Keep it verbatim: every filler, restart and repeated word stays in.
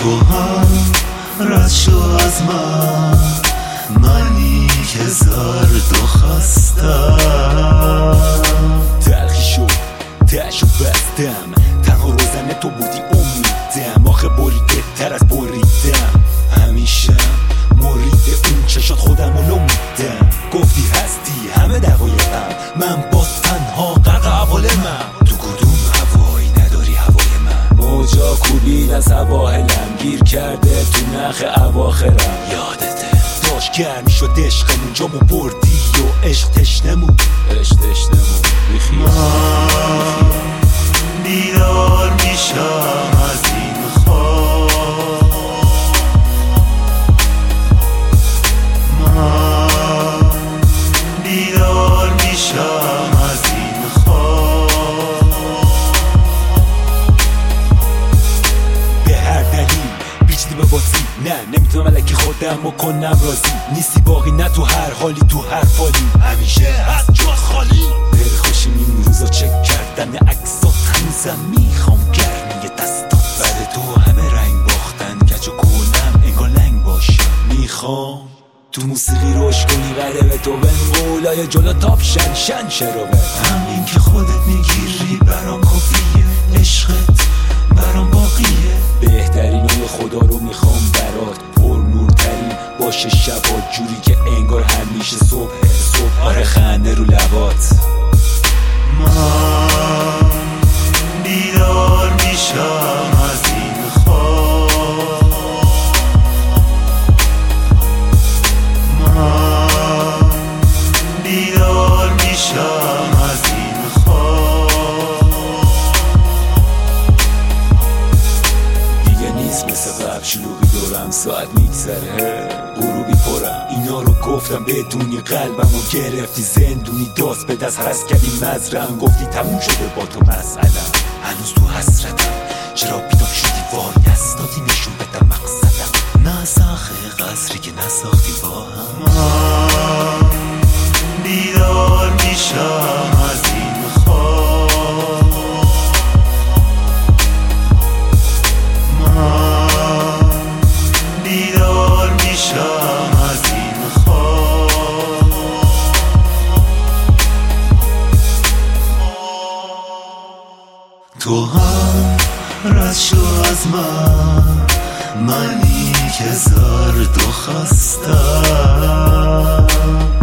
تو هم رد شو از من، منی که زرد و خستم. تلخی شد تشو بستم، تنها روزنه تو بودی امیدم. آخه بریده تر از بریدم، همیشه مرید اون چشات خودم رو میدم. گفتی هستی همه دقایقم، من با تنها غرق عوالمم. تو کدوم هوایی نداری هوای من؟ موجا کوبید از سواحلم، گیر کرده تو نخ اواخرم. یادته داشت گرمی شد عشقمون، جامو بردی و عشق تشنمون. عشق تشنمون من بیدار میشم از این خواب، من بیدار میشم از این خواب. به هر دلیل بیچتی به بازی، نه نمیتونم الکی خودم رو کنم راضی. نیستی باقی نه تو هر حالی تو هر فالی، همیشه هست جات خالی. دل خوشیم این روزا چک کردن عکسات، هنوزم میخوام گرمی دستات. بعد تو همه رنگ باختن، کج و کولم انگار لنگ باشم. میخوام تو موسیقی روش کنی قلب تو، بن قولای جلو تاپ شن شن شروه. همین که خودت میگیری برام کافیه، عشقت برام باقیه. بهترینای خدا رو میخوام برات، پر نورترین باشه شبات، جوری که انگار همیشه صبح صبح. آره خنده رو لبات. من بیدار میشم از این خواب، من بیدار میشم از این خواب. دیگه نیست مثل قبل شلوغی دورم، ساعت میگذره غروبی پرم. اینا رو گفتم بدونی قلبم رو گرفتی زندونی، دست به دست هست کردی مزرم. گفتی تموم شده با تو مسئلم، هنوز تو حسرتم. چرا بیدار شدی وای دستاتی نشون بدم مقصدم. نه ساخه قصری که نساختی با هم. من بیدار میشم از این خواب، من بیدار میشم از این خواب. تو هم رد شو از من، منی که زرد و خستم.